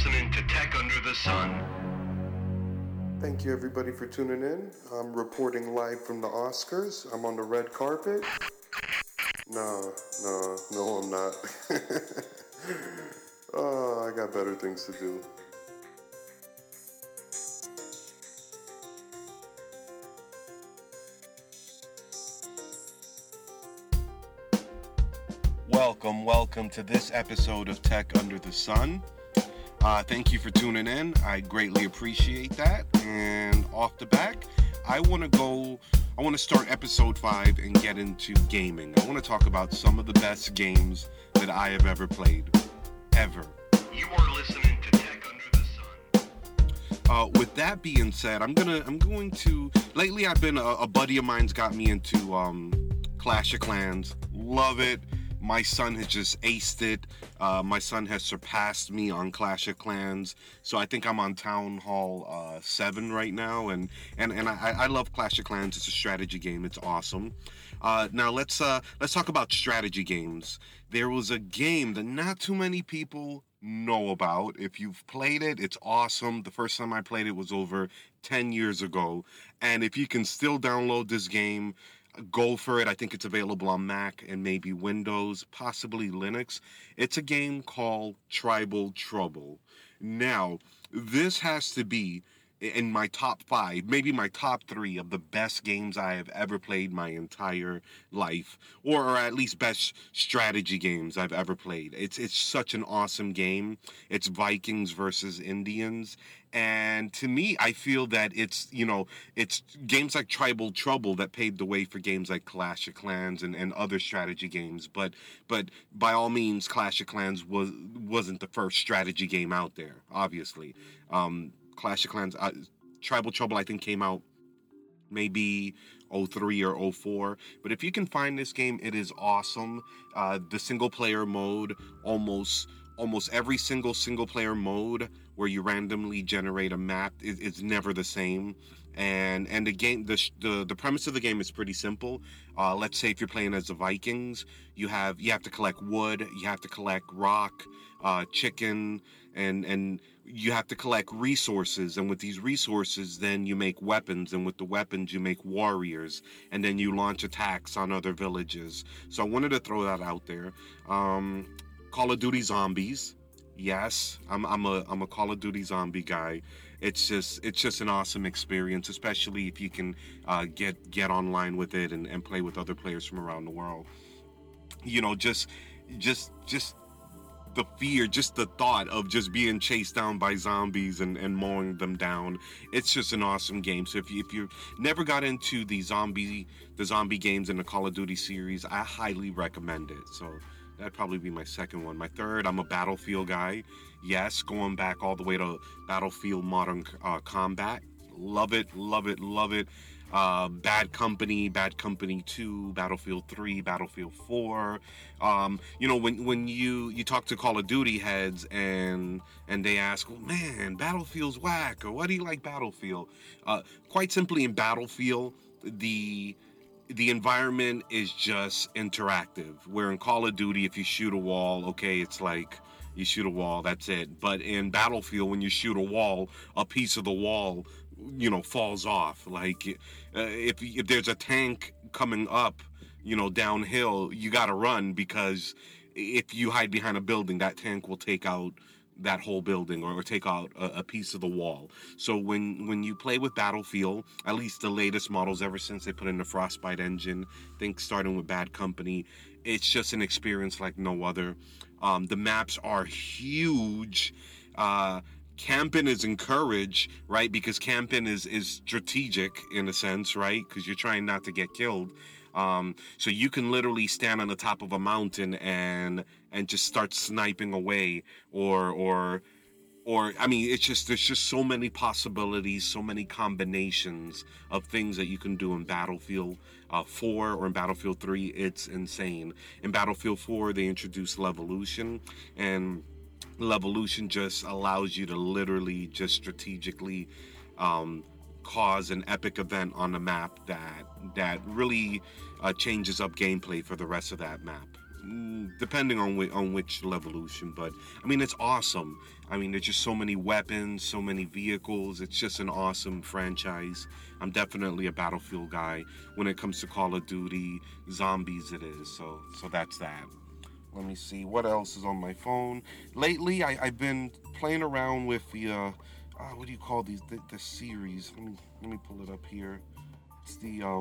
listening to Tech Under the Sun. Thank you, everybody, for tuning in. I'm reporting live from the Oscars. I'm on the red carpet. No, I'm not. Oh, I got better things to do. Welcome to this episode of Tech Under the Sun. Thank you for tuning in. I greatly appreciate that. And off the back, I want to start episode 5 and get into gaming. I want to talk about some of the best games that I have ever played. Ever. You are listening to Tech Under the Sun. With that being said, I'm going to lately I've been a buddy of mine's got me into Clash of Clans. Love it. My son has just aced it. My son has surpassed me on Clash of Clans. So I think I'm on Town Hall 7 right now. And I love Clash of Clans. It's a strategy game. It's awesome. Now let's talk about strategy games. There was a game that not too many people know about. If you've played it, it's awesome. The first time I played it was over 10 years ago. And if you can still download this game, go for it. I think it's available on Mac and maybe Windows, possibly Linux. It's a game called Tribal Trouble. Now, this has to be in my top 5, maybe my top 3 of the best games I have ever played my entire life, or at least best strategy games I've ever played. It's such an awesome game. It's Vikings versus Indians. And to me, I feel that it's games like Tribal Trouble that paved the way for games like Clash of Clans and other strategy games. But by all means, Clash of Clans wasn't the first strategy game out there, obviously. Clash of Clans, Tribal Trouble, I think came out maybe 03 or 04. But if you can find this game, it is awesome. The single player mode, almost every single player mode where you randomly generate a map is never the same. And the game, the premise of the game is pretty simple. Let's say if you're playing as the Vikings, you have to collect wood, you have to collect rock, chicken, and you have to collect resources. And with these resources, then you make weapons, and with the weapons, you make warriors, and then you launch attacks on other villages. So I wanted to throw that out there. Call of Duty Zombies. Yes, I'm a Call of Duty zombie guy. It's just an awesome experience, especially if you can get online with it and play with other players from around the world. Just the fear, just the thought of just being chased down by zombies and mowing them down. It's just an awesome game. So if you never got into the zombie games in the Call of Duty series, I highly recommend it. So that'd probably be my second one. My third, I'm a Battlefield guy. Yes, going back all the way to Battlefield Modern Combat. Love it. Bad Company 2, Battlefield 3, Battlefield 4. When you talk to Call of Duty heads and they ask, well, man, Battlefield's whack, or why do you like Battlefield? Quite simply, in Battlefield, the environment is just interactive. Where in Call of Duty, if you shoot a wall, okay, it's like you shoot a wall, that's it. But in Battlefield, when you shoot a wall, a piece of the wall, falls off. Like if there's a tank coming up, downhill, you gotta run, because if you hide behind a building, that tank will take out that whole building or take out a piece of the wall. So when you play with Battlefield, at least the latest models ever since they put in the Frostbite engine, I think starting with Bad Company, it's just an experience like no other. The maps are huge. Camping is encouraged, right? Because camping is strategic in a sense, right? Because you're trying not to get killed. So you can literally stand on the top of a mountain and just start sniping away, or I mean, there's just so many possibilities, so many combinations of things that you can do in Battlefield 4 or in Battlefield 3. It's insane. In Battlefield 4, they introduced Levolution, and Levolution just allows you to literally just strategically cause an epic event on the map that really changes up gameplay for the rest of that map. depending on which Levolution. But I mean, it's awesome. I mean, there's just so many weapons, so many vehicles. It's just an awesome franchise. I'm definitely a Battlefield guy. When it comes to Call of Duty, zombies, it is. So that's that. Let me see what else is on my phone. Lately, I've been playing around with the what do you call these? The series. Let me pull it up here. It's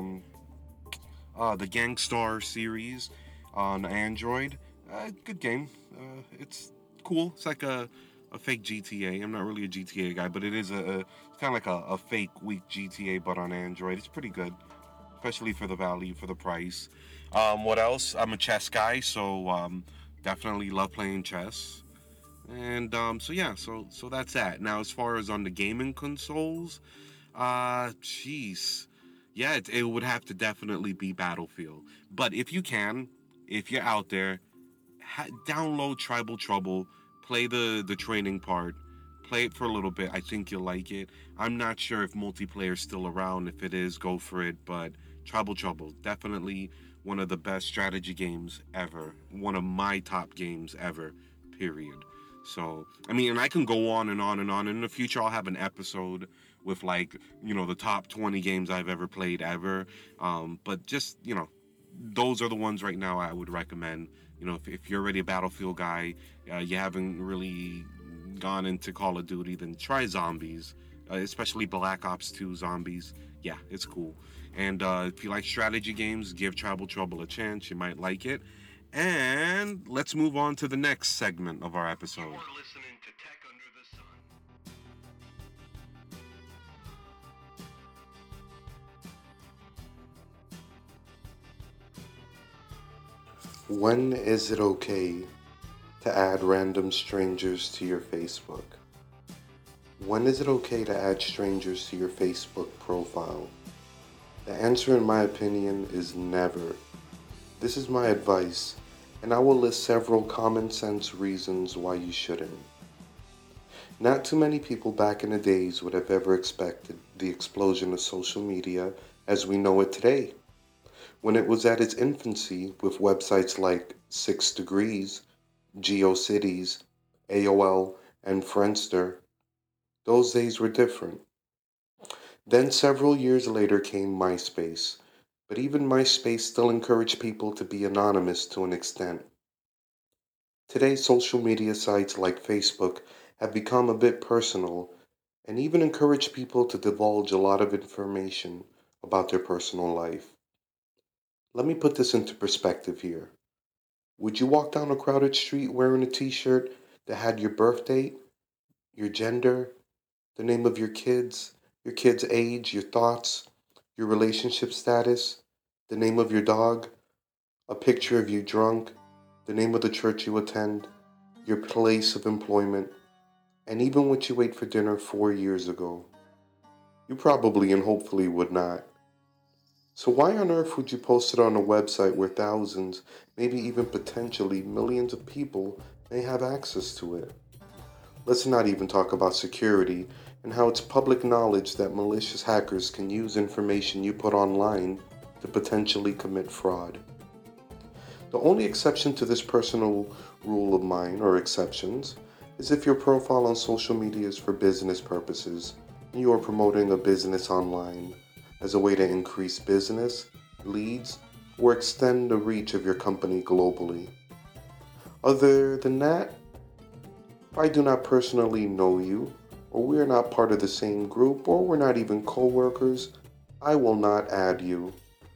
the Gangstar series on Android. Good game. It's cool. It's like a fake GTA. I'm not really a GTA guy, but it is it's kind of like a fake weak GTA, but on Android. It's pretty good, especially for the value, for the price. What else? I'm a chess guy, so definitely love playing chess. And so yeah, so that's that. Now, as far as on the gaming consoles, jeez, yeah, it would have to definitely be Battlefield. But if you can, if you're out there, download Tribal Trouble, play the training part, play it for a little bit. I think you'll like it. I'm not sure if multiplayer's still around. If it is, go for it. But Tribal Trouble, definitely one of the best strategy games ever. One of my top games ever. Period. So, I mean, and I can go on and on and on. In the future, I'll have an episode with, like, the top 20 games I've ever played ever. But just, those are the ones right now I would recommend. If you're already a Battlefield guy, you haven't really gone into Call of Duty, then try Zombies, especially Black Ops 2 Zombies. Yeah, it's cool. And if you like strategy games, give Tribal Trouble a chance. You might like it. And let's move on to the next segment of our episode. You are listening to Tech Under the Sun. When is it okay to add random strangers to your Facebook? When is it okay to add strangers to your Facebook profile? The answer, in my opinion, is never. This is my advice, and I will list several common sense reasons why you shouldn't. Not too many people back in the days would have ever expected the explosion of social media as we know it today. When it was at its infancy with websites like 6 Degrees, GeoCities, AOL, and Friendster, those days were different. Then several years later came MySpace, but even MySpace still encouraged people to be anonymous to an extent. Today, social media sites like Facebook have become a bit personal and even encourage people to divulge a lot of information about their personal life. Let me put this into perspective here. Would you walk down a crowded street wearing a t-shirt that had your birth date, your gender, the name of your kid's age, your thoughts, your relationship status, the name of your dog, a picture of you drunk, the name of the church you attend, your place of employment, and even what you ate for dinner 4 years ago? You probably and hopefully would not. So why on earth would you post it on a website where thousands, maybe even potentially millions of people may have access to it? Let's not even talk about security and how it's public knowledge that malicious hackers can use information you put online to potentially commit fraud. The only exception to this personal rule of mine, or exceptions, is if your profile on social media is for business purposes and you are promoting a business online as a way to increase business, leads, or extend the reach of your company globally. Other than that, if I do not personally know you, or we are not part of the same group, or we're not even co-workers, I will not add you.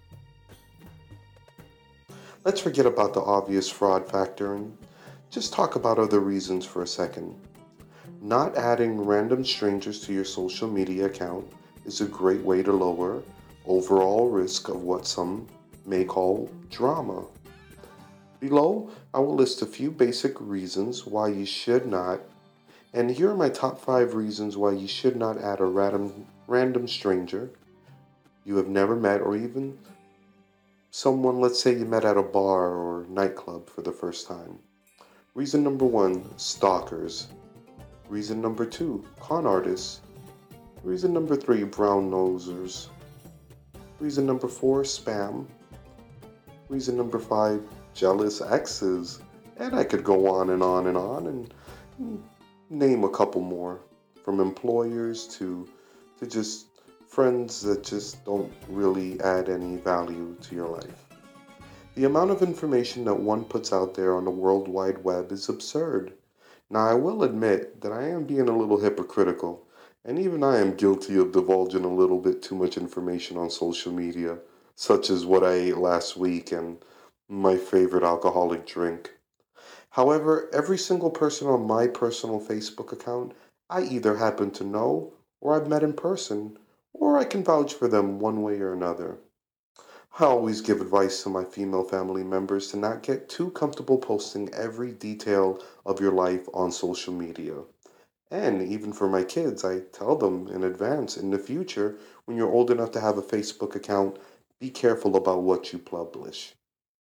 Let's forget about the obvious fraud factor and just talk about other reasons for a second. Not adding random strangers to your social media account is a great way to lower overall risk of what some may call drama. Below, I will list a few basic reasons why you should not, and here are my top 5 reasons why you should not add a random stranger you have never met, or even someone, let's say you met at a bar or nightclub for the first time. Reason number 1, stalkers. Reason number 2, con artists. Reason number 3, brown nosers. Reason number 4, spam. Reason number 5, jealous exes, and I could go on and on and on and name a couple more, from employers to just friends that just don't really add any value to your life. The amount of information that one puts out there on the World Wide Web is absurd. Now, I will admit that I am being a little hypocritical, and even I am guilty of divulging a little bit too much information on social media, such as what I ate last week and my favorite alcoholic drink. However, every single person on my personal Facebook account, I either happen to know, or I've met in person, or I can vouch for them one way or another. I always give advice to my female family members to not get too comfortable posting every detail of your life on social media. And even for my kids, I tell them in advance, in the future, when you're old enough to have a Facebook account, be careful about what you publish.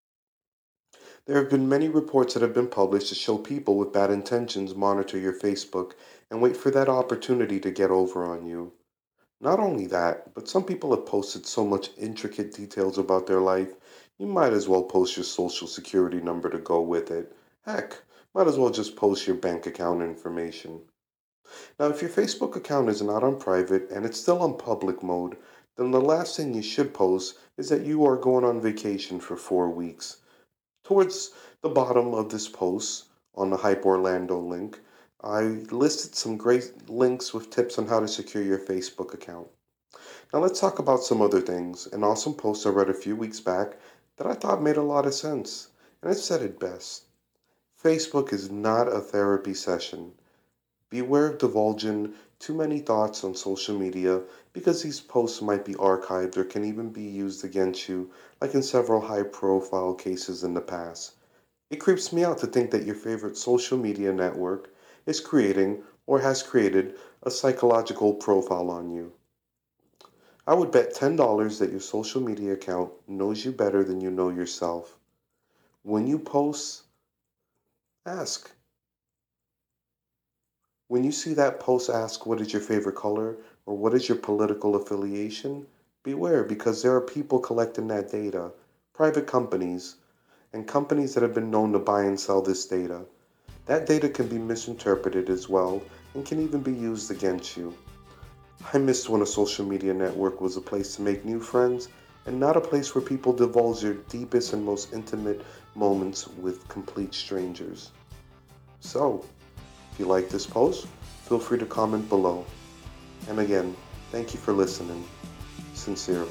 There have been many reports that have been published to show people with bad intentions monitor your Facebook and wait for that opportunity to get over on you. Not only that, but some people have posted so much intricate details about their life, you might as well post your social security number to go with it. Heck, might as well just post your bank account information. Now, if your Facebook account is not on private and it's still on public mode, then the last thing you should post is that you are going on vacation for 4 weeks. Towards the bottom of this post on the Hype Orlando link, I listed some great links with tips on how to secure your Facebook account. Now let's talk about some other things. An awesome post I read a few weeks back that I thought made a lot of sense, and it said it best. Facebook is not a therapy session. Beware of divulging too many thoughts on social media because these posts might be archived or can even be used against you, like in several high profile cases in the past. It creeps me out to think that your favorite social media network is creating or has created a psychological profile on you. I would bet $10 that your social media account knows you better than you know yourself. When you post, ask. When you see that post ask what is your favorite color or what is your political affiliation, beware because there are people collecting that data, private companies, and companies that have been known to buy and sell this data. That data can be misinterpreted as well and can even be used against you. I missed when a social media network was a place to make new friends and not a place where people divulge their deepest and most intimate moments with complete strangers. So, if you like this post, feel free to comment below. And again, thank you for listening. Sincerely.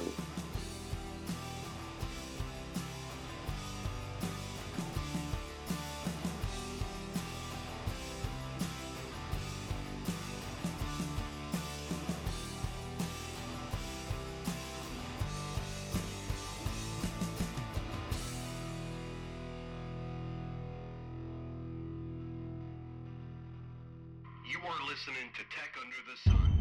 You are listening to Tech Under the Sun.